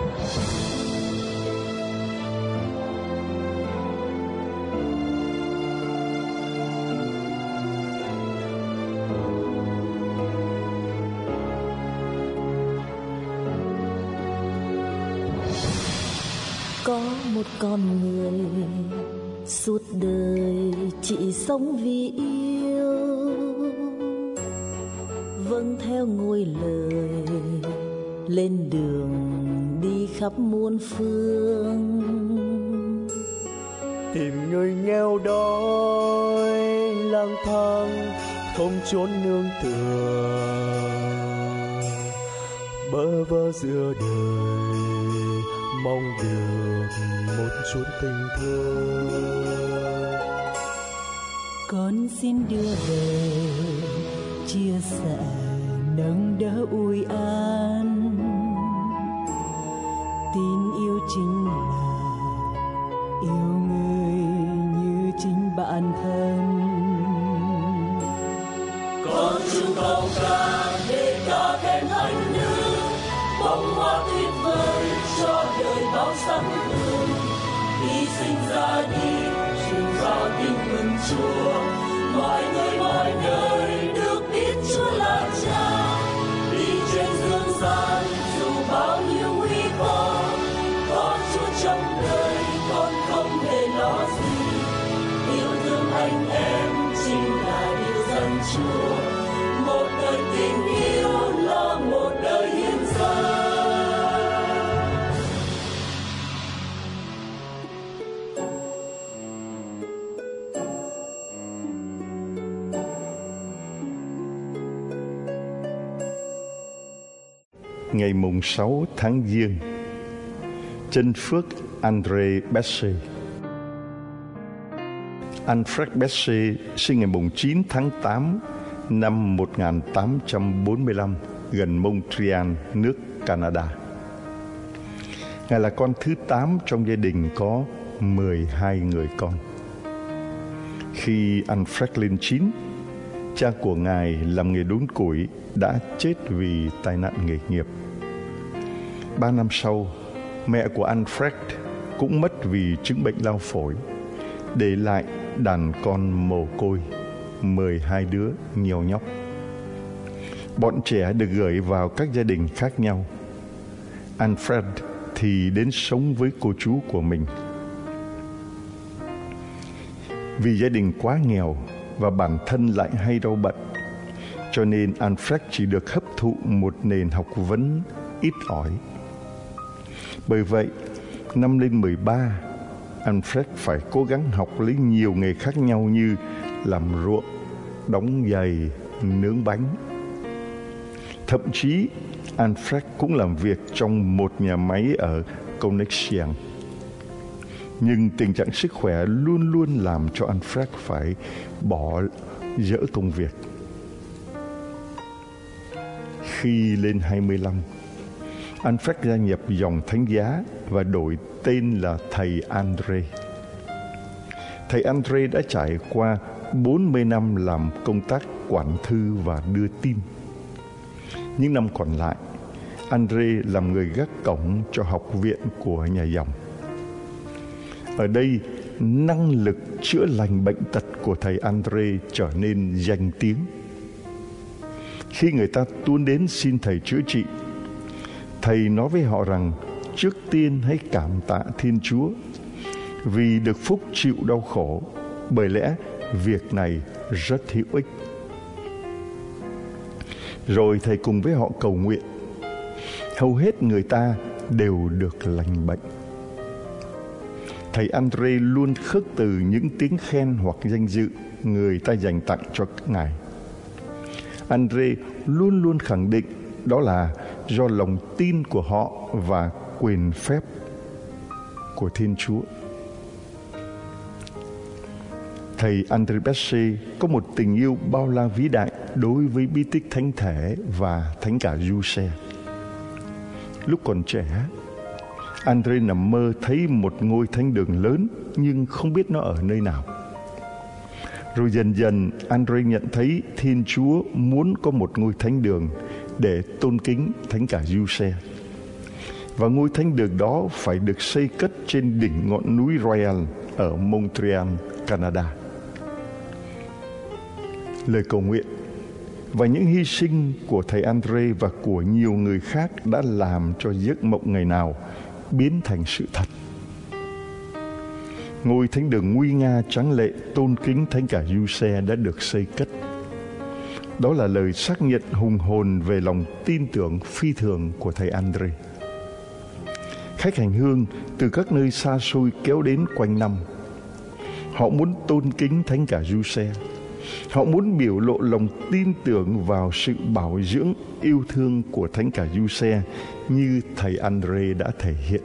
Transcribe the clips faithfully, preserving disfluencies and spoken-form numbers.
Có một con người suốt đời chỉ sống vì yêu, vâng theo ngôi lời lên đường đi khắp muôn phương, tìm người nghèo đói lang thang không chốn nương tựa, bơ vơ giữa đời mong được một chút tình thương. Con xin đưa về chia sẻ nâng đỡ ủi an, tin yêu chính là yêu người như chính bản thân. Con chung bao ca để ca khen anh nữ, bông hoa tuyệt vời cho đời bao sắc hương. Khi sinh ra đi truyền ra tin mừng Chúa, mọi người mọi nơi được biết Chúa là Cha. Đi trên dương gian dù bao nhiêu nguy khó, có Chúa trong đời con không hề lo gì. Yêu thương anh em chính là điều dân Chúa, một đời tình yêu là một đời hiến dâng. Ngày mùng sáu tháng Giêng, Chân Phước André Bessé. Alfred Bessé sinh ngày mùng chín tháng tám năm một nghìn tám trăm bốn mươi lăm gần Montreal, nước Canada. Ngài là con thứ tám trong gia đình có mười hai người con. Khi Alfred lên chín, cha của Ngài làm nghề đốn củi đã chết vì tai nạn nghề nghiệp. Ba năm sau, mẹ của Alfred cũng mất vì chứng bệnh lao phổi, để lại đàn con mồ côi, mười hai đứa nhiều nhóc. Bọn trẻ được gửi vào các gia đình khác nhau. Alfred thì đến sống với cô chú của mình. Vì gia đình quá nghèo và bản thân lại hay đau bệnh, cho nên Alfred chỉ được hấp thụ một nền học vấn ít ỏi. Bởi vậy, năm lên mười ba, Alfred phải cố gắng học lấy nhiều nghề khác nhau như làm ruộng, đóng giày, nướng bánh. Thậm chí, Alfred cũng làm việc trong một nhà máy ở Connexion. Nhưng tình trạng sức khỏe luôn luôn làm cho Alfred phải bỏ dỡ công việc. Khi lên hai mươi lăm, Alfred gia nhập dòng thánh giá và đổi tên là Thầy André. Thầy André đã trải qua bốn mươi năm làm công tác quản thư và đưa tin. Những năm còn lại, André làm người gác cổng cho học viện của nhà dòng. Ở đây, năng lực chữa lành bệnh tật của thầy André trở nên danh tiếng. Khi người ta tuôn đến xin thầy chữa trị, thầy nói với họ rằng trước tiên hãy cảm tạ Thiên Chúa vì được phúc chịu đau khổ, bởi lẽ việc này rất hữu ích. Rồi thầy cùng với họ cầu nguyện. Hầu hết người ta đều được lành bệnh. Thầy André luôn khước từ những tiếng khen hoặc danh dự người ta dành tặng cho Ngài. André luôn luôn khẳng định đó là do lòng tin của họ và quyền phép của Thiên Chúa. Thầy André Bessé có một tình yêu bao la vĩ đại đối với bí tích thánh thể và thánh cả Giuse. Lúc còn trẻ, André nằm mơ thấy một ngôi thánh đường lớn nhưng không biết nó ở nơi nào. Rồi dần dần André nhận thấy Thiên Chúa muốn có một ngôi thánh đường để tôn kính thánh cả Giuse. Và ngôi thánh đường đó phải được xây cất trên đỉnh ngọn núi Royal ở Montreal, Canada. Lời cầu nguyện và những hy sinh của thầy Andre và của nhiều người khác đã làm cho giấc mộng ngày nào biến thành sự thật. Ngôi thánh đường nguy nga tráng lệ tôn kính thánh cả Giuse đã được xây cất. Đó là lời xác nhận hùng hồn về lòng tin tưởng phi thường của thầy Andre. Khách hành hương từ các nơi xa xôi kéo đến quanh năm. Họ muốn tôn kính thánh cả Giuse. Họ muốn biểu lộ lòng tin tưởng vào sự bảo dưỡng yêu thương của thánh cả Giuse như thầy Andre đã thể hiện.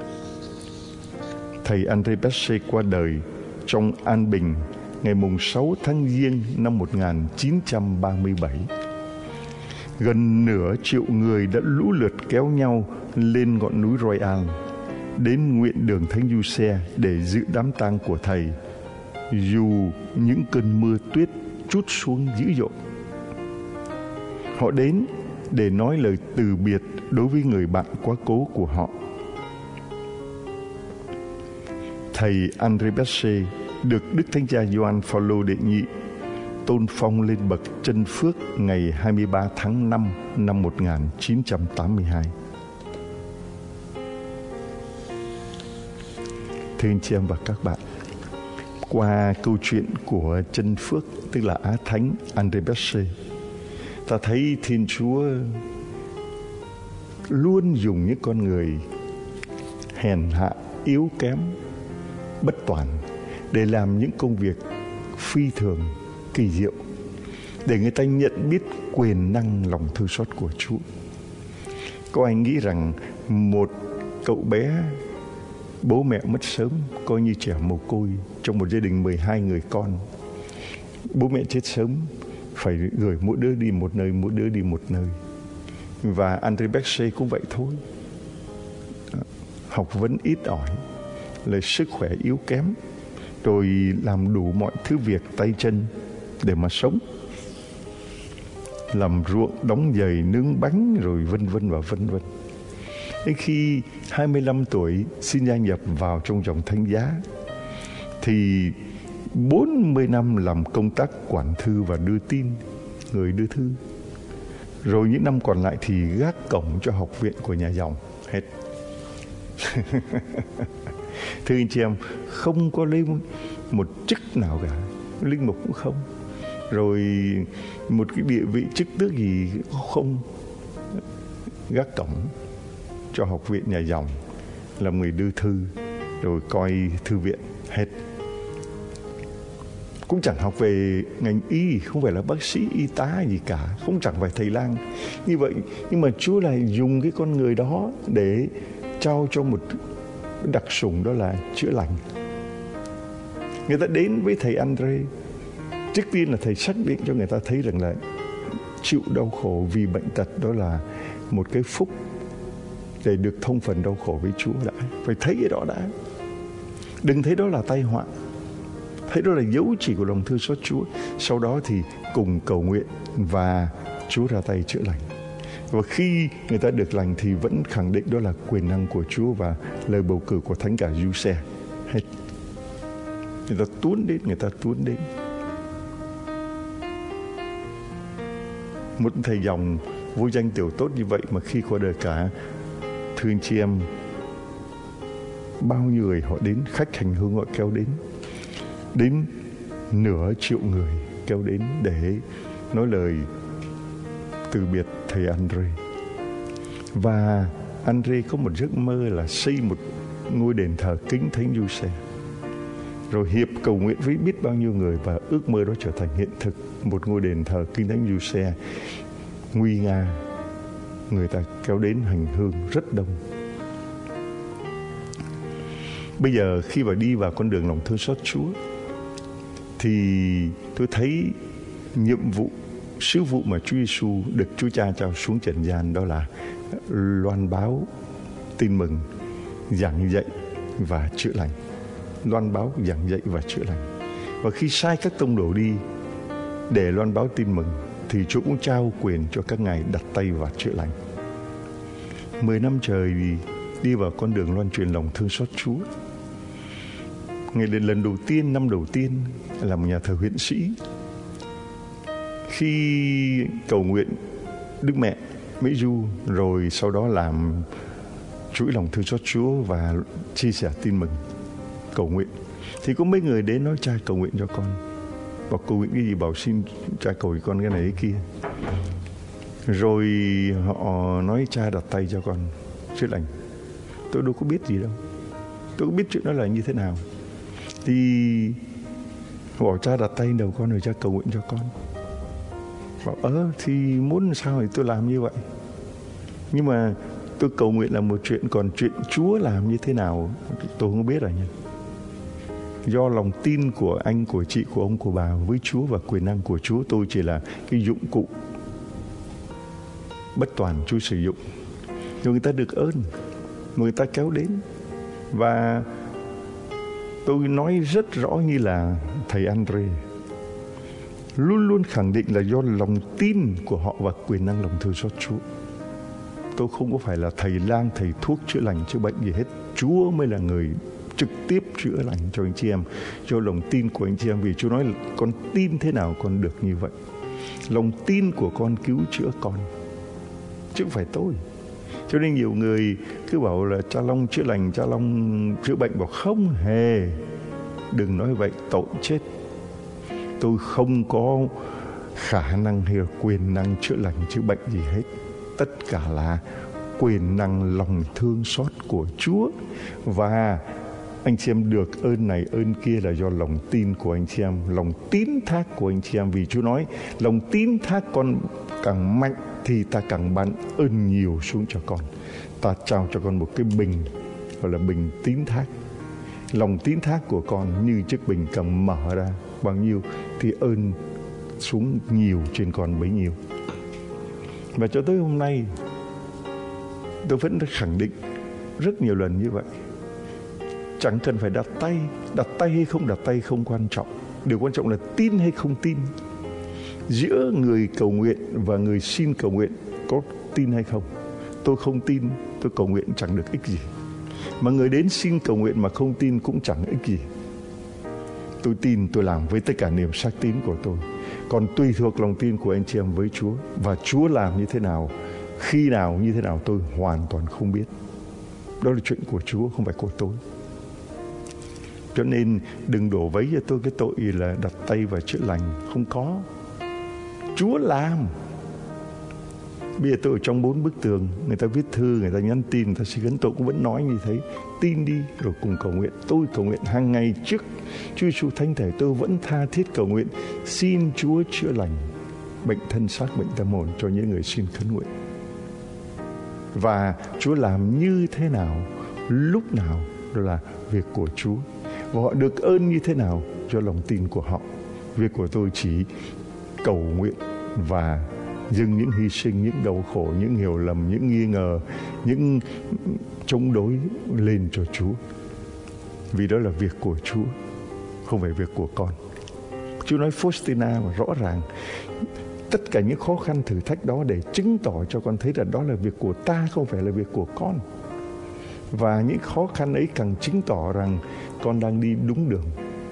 Thầy Andre Bessey qua đời trong an bình ngày sáu tháng Giêng năm một nghìn chín trăm ba mươi bảy. Gần nửa triệu người đã lũ lượt kéo nhau lên ngọn núi Royal, đến nguyện đường thánh Giuse để dự đám tang của thầy, dù những cơn mưa tuyết trút xuống dữ dội. Họ đến để nói lời từ biệt đối với người bạn quá cố của họ. Thầy Andre Bessey được Đức Thánh Cha Gioan Phaolô đệ nhị tôn phong lên bậc chân phước ngày hai mươi ba tháng năm năm một nghìn chín trăm tám mươi hai. Thưa anh chị em và các bạn, qua câu chuyện của chân phước, tức là Á Thánh Andre Bessey, ta thấy Thiên Chúa luôn dùng những con người hèn hạ, yếu kém, bất toàn để làm những công việc phi thường, kỳ diệu, để người ta nhận biết quyền năng lòng thương xót của Chúa. Có ai nghĩ rằng một cậu bé bố mẹ mất sớm, coi như trẻ mồ côi trong một gia đình mười hai người con, bố mẹ chết sớm, phải gửi mỗi đứa đi một nơi, mỗi đứa đi một nơi. Và Andre Bessey cũng vậy thôi. Học vấn ít ỏi, lời sức khỏe yếu kém, rồi làm đủ mọi thứ việc tay chân để mà sống, làm ruộng, đóng giày, nướng bánh, rồi vân vân và vân vân. Đến khi hai mươi lăm tuổi xin gia nhập vào trong dòng thánh giá, thì bốn mươi năm làm công tác quản thư và đưa tin, người đưa thư. Rồi những năm còn lại thì gác cổng cho học viện của nhà dòng hết. Thưa anh chị em, không có lấy một chức nào cả, linh mục cũng không, rồi một cái địa vị chức tước gì cũng không, gác cổng cho học viện nhà dòng, làm người đưa thư, rồi coi thư viện hết. Cũng chẳng học về ngành y, không phải là bác sĩ, y tá gì cả, cũng chẳng phải thầy lang như vậy. Nhưng mà Chúa lại dùng cái con người đó để trao cho một đặc sủng, đó là chữa lành. Người ta đến với thầy Andre, trước tiên là thầy xác định cho người ta thấy rằng là chịu đau khổ vì bệnh tật đó là một cái phúc, để được thông phần đau khổ với Chúa đã. Phải thấy cái đó đã. Đừng thấy đó là tai họa, thấy đó là dấu chỉ của lòng thương xót Chúa. Sau đó thì cùng cầu nguyện và Chúa ra tay chữa lành. Và khi người ta được lành thì vẫn khẳng định đó là quyền năng của Chúa và lời bầu cử của thánh cả Giuse hết. Người ta tuôn đến, người ta tuôn đến. Một thầy dòng vô danh tiểu tốt như vậy mà khi qua đời cả, thưa anh chị em, bao nhiêu người họ đến, khách hành hương họ kéo đến, đến nửa triệu người kéo đến để nói lời từ biệt thầy Andre. Và Andre có một giấc mơ là xây một ngôi đền thờ kính thánh Giuse, rồi hiệp cầu nguyện với biết bao nhiêu người, và ước mơ đó trở thành hiện thực. Một ngôi đền thờ kính thánh Giuse nguy nga, người ta kéo đến hành hương rất đông. Bây giờ khi mà đi vào con đường lòng thương xót Chúa, thì tôi thấy nhiệm vụ, sứ vụ mà Chúa Giêsu được Chúa Cha trao xuống trần gian, đó là loan báo tin mừng, giảng dạy và chữa lành. Loan báo, giảng dạy và chữa lành. Và khi sai các tông đồ đi để loan báo tin mừng, thì Chúa cũng trao quyền cho các ngài đặt tay và chữa lành. Mười năm trời đi vào con đường loan truyền lòng thương xót Chúa. Ngày lần đầu tiên, năm đầu tiên làm nhà thờ huyện sĩ, khi cầu nguyện Đức Mẹ Mỹ Du, rồi sau đó làm chuỗi lòng thương xót Chúa và chia sẻ tin mừng cầu nguyện, thì có mấy người đến nói cha cầu nguyện cho con. Bảo cầu nguyện cái gì? Bảo xin cha cầu cho con cái này cái kia. Rồi họ nói cha đặt tay cho con chữa lành. Tôi đâu có biết gì đâu, tôi có biết chuyện đó là như thế nào. Thì bảo cha đặt tay đầu con rồi cha cầu nguyện cho con. Bảo ơ thì muốn sao thì tôi làm như vậy. Nhưng mà tôi cầu nguyện là một chuyện, còn chuyện Chúa làm như thế nào tôi không biết rồi nha. Do lòng tin của anh, của chị, của ông, của bà với Chúa và quyền năng của Chúa, tôi chỉ là cái dụng cụ bất toàn Chúa sử dụng. Rồi người ta được ơn, người ta kéo đến. Và tôi nói rất rõ như là thầy Andre luôn luôn khẳng định là do lòng tin của họ và quyền năng lòng thương xót Chúa. Tôi không có phải là thầy lang, thầy thuốc chữa lành, chữa bệnh gì hết. Chúa mới là người trực tiếp chữa lành cho anh chị em, cho lòng tin của anh chị em. Vì Chúa nói con tin thế nào con được như vậy. Lòng tin của con cứu chữa con, chứ không phải tôi. Cho nên nhiều người cứ bảo là cha Long chữa lành, cha Long chữa bệnh. Bảo không hề, đừng nói vậy, tội chết. Tôi không có khả năng hay là quyền năng chữa lành chữa bệnh gì hết. Tất cả là quyền năng lòng thương xót của Chúa. Và anh chị em được ơn này ơn kia là do lòng tin của anh chị em, lòng tín thác của anh chị em. Vì Chúa nói lòng tín thác con càng mạnh thì ta càng ban ơn nhiều xuống cho con. Ta trao cho con một cái bình, gọi là bình tín thác. Lòng tín thác của con như chiếc bình càng mở ra bao nhiêu thì ơn xuống nhiều trên con bấy nhiêu. Và cho tới hôm nay tôi vẫn khẳng định rất nhiều lần như vậy. Chẳng cần phải đặt tay. Đặt tay hay không đặt tay không quan trọng. Điều quan trọng là tin hay không tin. Giữa người cầu nguyện và người xin cầu nguyện có tin hay không. Tôi không tin, tôi cầu nguyện chẳng được ích gì. Mà người đến xin cầu nguyện mà không tin cũng chẳng ích gì. Tôi tin, tôi làm với tất cả niềm xác tín của tôi. Còn tùy thuộc lòng tin của anh chị em với Chúa. Và Chúa làm như thế nào, khi nào, như thế nào tôi hoàn toàn không biết. Đó là chuyện của Chúa, không phải của tôi. Cho nên đừng đổ vấy cho tôi cái tội là đặt tay và chữa lành. Không có. Chúa làm. Bây giờ tôi ở trong bốn bức tường, người ta viết thư, người ta nhắn tin, người ta xin khấn, tôi cũng vẫn nói như thế. Tin đi rồi cùng cầu nguyện. Tôi cầu nguyện hàng ngày trước Chúa Giêsu thánh thể, tôi vẫn tha thiết cầu nguyện xin Chúa chữa lành bệnh thân xác, bệnh tâm hồn cho những người xin khấn nguyện. Và Chúa làm như thế nào, lúc nào, đó là việc của Chúa. Và họ được ơn như thế nào do lòng tin của họ. Việc của tôi chỉ cầu nguyện và dâng những hy sinh, những đau khổ, những hiểu lầm, những nghi ngờ, những chống đối lên cho Chúa. Vì đó là việc của Chúa, không phải việc của con. Chúa nói Faustina mà rõ ràng, tất cả những khó khăn thử thách đó để chứng tỏ cho con thấy là đó là việc của ta, không phải là việc của con. Và những khó khăn ấy càng chứng tỏ rằng con đang đi đúng đường.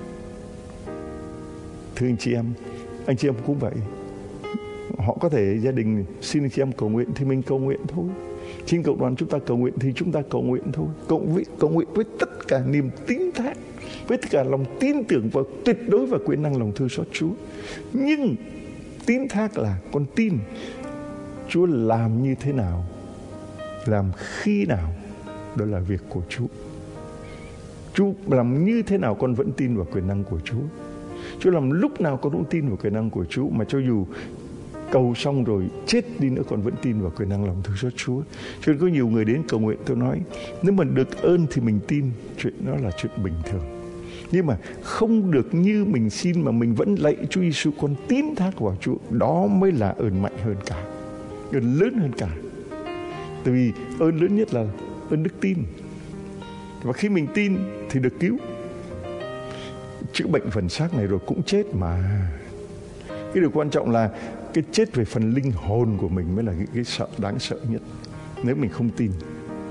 Thưa anh chị em, anh chị em cũng vậy. Họ có thể gia đình xin anh chị em cầu nguyện thì mình cầu nguyện thôi. Xin cộng đoàn chúng ta cầu nguyện thì chúng ta cầu nguyện thôi. Cầu, cầu nguyện với tất cả niềm tín thác, với tất cả lòng tin tưởng và tuyệt đối và quyền năng lòng thương xót Chúa. Nhưng tín thác là con tin Chúa làm như thế nào, làm khi nào, đó là việc của Chúa. Chúa làm như thế nào con vẫn tin vào quyền năng của Chúa. Chúa làm lúc nào con cũng tin vào quyền năng của Chúa. Mà cho dù cầu xong rồi chết đi nữa con vẫn tin vào quyền năng lòng thương xót Chúa. Cho nên có nhiều người đến cầu nguyện, tôi nói nếu mà được ơn thì mình tin, chuyện đó là chuyện bình thường. Nhưng mà không được như mình xin mà mình vẫn lạy Chúa Giêsu, con tín thác vào Chúa, đó mới là ơn mạnh hơn cả, ơn lớn hơn cả. Tại vì ơn lớn nhất là ơn đức tin. Và khi mình tin thì được cứu. Chữa bệnh phần xác này rồi cũng chết mà. Cái điều quan trọng là cái chết về phần linh hồn của mình mới là cái, cái sợ đáng sợ nhất. Nếu mình không tin,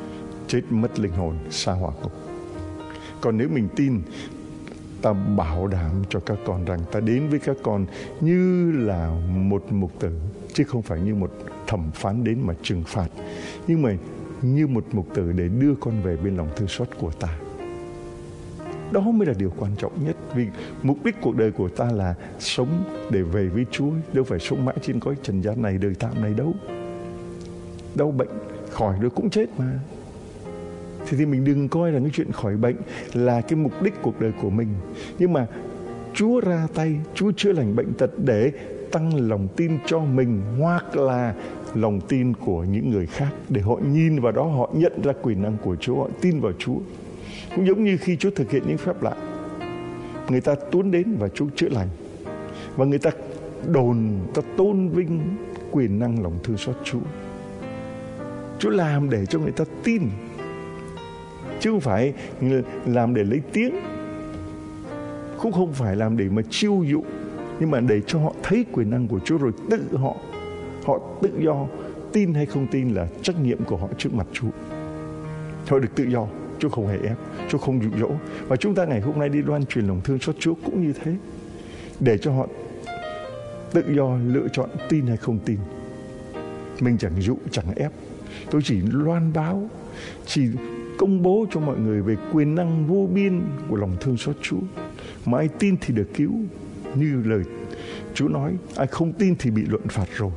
chết mất linh hồn, sa hỏa ngục. Còn nếu mình tin, ta bảo đảm cho các con rằng ta đến với các con như là một mục tử, chứ không phải như một thẩm phán đến mà trừng phạt, nhưng mà như một mục tử để đưa con về bên lòng thương xót của ta. Đó mới là điều quan trọng nhất. Vì mục đích cuộc đời của ta là sống để về với Chúa, đâu phải sống mãi trên cõi trần gian này, đời tạm này đâu. Đau bệnh khỏi rồi cũng chết mà. Thì, thì mình đừng coi là cái chuyện khỏi bệnh là cái mục đích cuộc đời của mình. Nhưng mà Chúa ra tay, Chúa chữa lành bệnh tật để tăng lòng tin cho mình, hoặc là lòng tin của những người khác, để họ nhìn vào đó, họ nhận ra quyền năng của Chúa, họ tin vào Chúa. Cũng giống như khi Chúa thực hiện những phép lạ, người ta tuôn đến và Chúa chữa lành, và người ta đồn, ta tôn vinh quyền năng lòng thương xót Chúa. Chúa làm để cho người ta tin, chứ không phải làm để lấy tiếng, cũng không phải làm để mà chiêu dụ, nhưng mà để cho họ thấy quyền năng của Chúa, rồi tự họ họ tự do tin hay không tin là trách nhiệm của họ trước mặt Chúa. Họ được tự do, Chúa không hề ép, Chúa không dụ dỗ. Và chúng ta ngày hôm nay đi loan truyền lòng thương xót Chúa cũng như thế, để cho họ tự do lựa chọn tin hay không tin. Mình chẳng dụ, chẳng ép, tôi chỉ loan báo, chỉ công bố cho mọi người về quyền năng vô biên của lòng thương xót Chúa. Mà ai tin thì được cứu, như lời Chúa nói, ai không tin thì bị luận phạt rồi.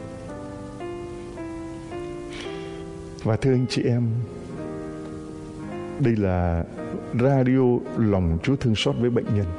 Và thưa anh chị em, đây là radio lòng Chúa thương xót với bệnh nhân.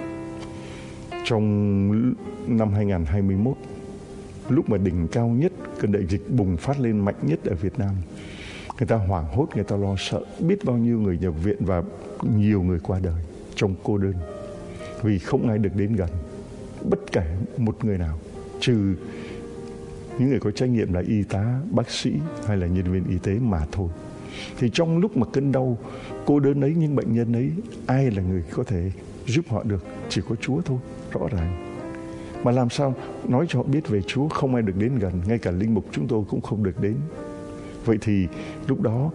Trong năm hai không hai mốt, lúc mà đỉnh cao nhất, cơn đại dịch bùng phát lên mạnh nhất ở Việt Nam, người ta hoảng hốt, người ta lo sợ, biết bao nhiêu người nhập viện và nhiều người qua đời trong cô đơn, vì không ai được đến gần, bất kể một người nào, trừ những người có trách nhiệm là y tá, bác sĩ hay là nhân viên y tế mà thôi. Thì trong lúc mà cơn đau cô đơn ấy, những bệnh nhân ấy, ai là người có thể giúp họ được? Chỉ có Chúa thôi, rõ ràng. Mà làm sao nói cho họ biết về Chúa? Không ai được đến gần, ngay cả linh mục chúng tôi cũng không được đến. Vậy thì lúc đó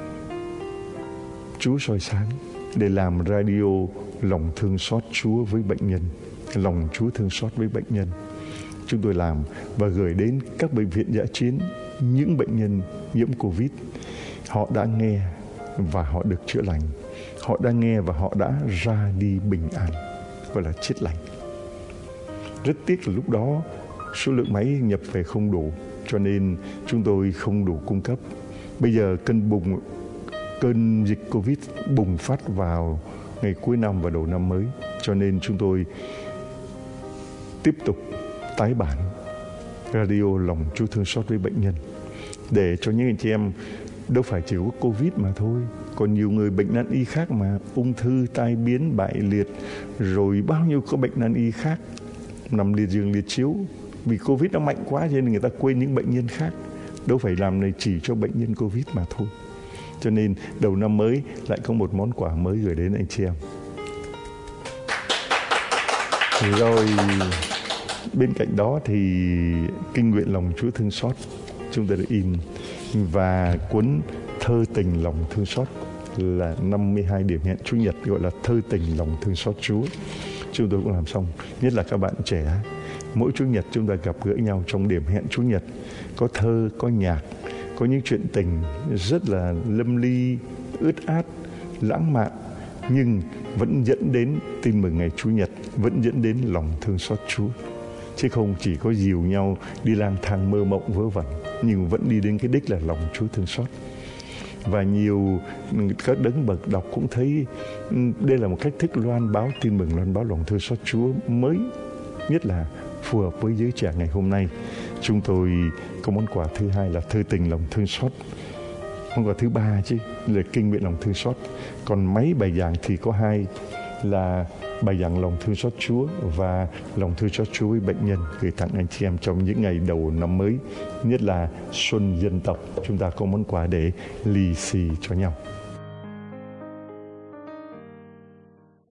Chúa soi sáng để làm radio lòng thương xót Chúa với bệnh nhân, lòng Chúa thương xót với bệnh nhân. Chúng tôi làm và gửi đến các bệnh viện dã chiến những bệnh nhân nhiễm Covid. Họ đã nghe và họ được chữa lành. Họ đã nghe và họ đã ra đi bình an, gọi là chết lành. Rất tiếc là lúc đó số lượng máy nhập về không đủ, cho nên chúng tôi không đủ cung cấp. Bây giờ cơn bùng cơn dịch Covid bùng phát vào ngày cuối năm và đầu năm mới, cho nên chúng tôi tiếp tục tái bản radio lòng Chúa thương xót với bệnh nhân, để cho những anh chị em đâu phải chỉ có Covid mà thôi, còn nhiều người bệnh nan y khác mà, ung thư, tai biến, bại liệt, rồi bao nhiêu có bệnh nan y khác nằm liệt giường liệt chiếu. Vì Covid nó mạnh quá cho nên người ta quên những bệnh nhân khác. Đâu phải làm này chỉ cho bệnh nhân Covid mà thôi. Cho nên đầu năm mới lại có một món quà mới gửi đến anh chị em. Rồi bên cạnh đó thì kinh nguyện lòng Chúa thương xót chúng ta đã in, và cuốn thơ tình lòng thương xót là năm mươi hai điểm hẹn Chủ nhật, gọi là thơ tình lòng thương xót Chúa. Chúng tôi cũng làm xong. Nhất là các bạn trẻ, mỗi Chủ nhật chúng ta gặp gỡ nhau trong điểm hẹn Chủ nhật. Có thơ, có nhạc, có những chuyện tình rất là lâm ly, ướt át, lãng mạn, nhưng vẫn dẫn đến tin mừng ngày Chủ nhật, vẫn dẫn đến lòng thương xót Chúa. Chứ không chỉ có dìu nhau đi lang thang mơ mộng vớ vẩn, nhưng vẫn đi đến cái đích là lòng Chúa thương xót. Và nhiều các đấng bậc đọc cũng thấy đây là một cách thức loan báo tin mừng, loan báo lòng thương xót Chúa mới, nhất là phù hợp với giới trẻ ngày hôm nay. Chúng tôi có món quà thứ hai là thơ tình lòng thương xót. Món quà thứ ba chứ là kinh nguyện lòng thương xót. Còn máy bài giảng thì có hai, là bài giảng lòng thương xót Chúa và lòng thương xót Chúa với bệnh nhân, gửi tặng anh chị em trong những ngày đầu năm mới, nhất là xuân dân tộc. Chúng ta có món quà để lì xì cho nhau.